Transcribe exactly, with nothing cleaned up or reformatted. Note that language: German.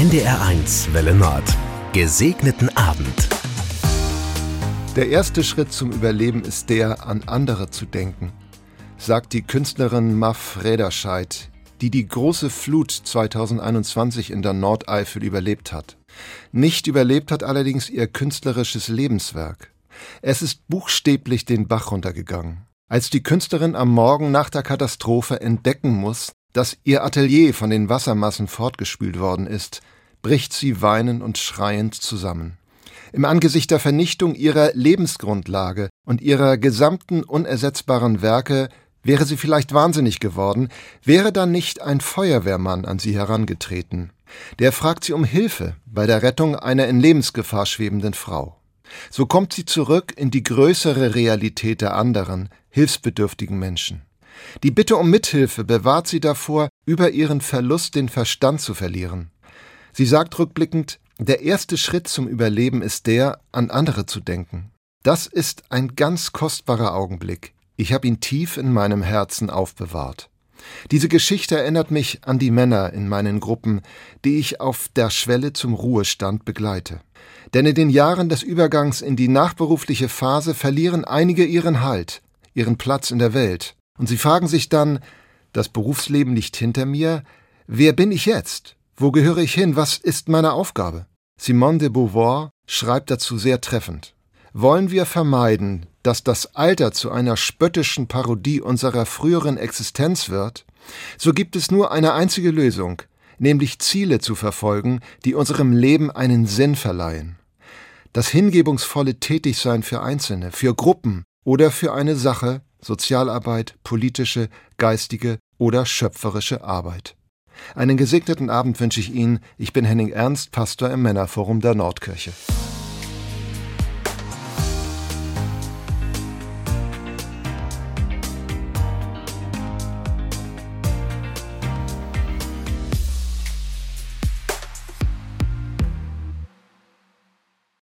N D R eins Welle Nord. Gesegneten Abend. Der erste Schritt zum Überleben ist der, an andere zu denken, sagt die Künstlerin Maf Rederscheid, die die große Flut zweitausendeinundzwanzig in der Nordeifel überlebt hat. Nicht überlebt hat allerdings ihr künstlerisches Lebenswerk. Es ist buchstäblich den Bach runtergegangen. Als die Künstlerin am Morgen nach der Katastrophe entdecken muss, dass ihr Atelier von den Wassermassen fortgespült worden ist, bricht sie weinend und schreiend zusammen. Im Angesicht der Vernichtung ihrer Lebensgrundlage und ihrer gesamten unersetzbaren Werke wäre sie vielleicht wahnsinnig geworden, wäre dann nicht ein Feuerwehrmann an sie herangetreten. Der fragt sie um Hilfe bei der Rettung einer in Lebensgefahr schwebenden Frau. So kommt sie zurück in die größere Realität der anderen, hilfsbedürftigen Menschen. Die Bitte um Mithilfe bewahrt sie davor, über ihren Verlust den Verstand zu verlieren. Sie sagt rückblickend, der erste Schritt zum Überleben ist der, an andere zu denken. Das ist ein ganz kostbarer Augenblick. Ich habe ihn tief in meinem Herzen aufbewahrt. Diese Geschichte erinnert mich an die Männer in meinen Gruppen, die ich auf der Schwelle zum Ruhestand begleite. Denn in den Jahren des Übergangs in die nachberufliche Phase verlieren einige ihren Halt, ihren Platz in der Welt. Und sie fragen sich dann, das Berufsleben liegt hinter mir, wer bin ich jetzt? Wo gehöre ich hin? Was ist meine Aufgabe? Simone de Beauvoir schreibt dazu sehr treffend. Wollen wir vermeiden, dass das Alter zu einer spöttischen Parodie unserer früheren Existenz wird, so gibt es nur eine einzige Lösung, nämlich Ziele zu verfolgen, die unserem Leben einen Sinn verleihen. Das hingebungsvolle Tätigsein für Einzelne, für Gruppen oder für eine Sache, Sozialarbeit, politische, geistige oder schöpferische Arbeit. Einen gesegneten Abend wünsche ich Ihnen. Ich bin Henning Ernst, Pastor im Männerforum der Nordkirche.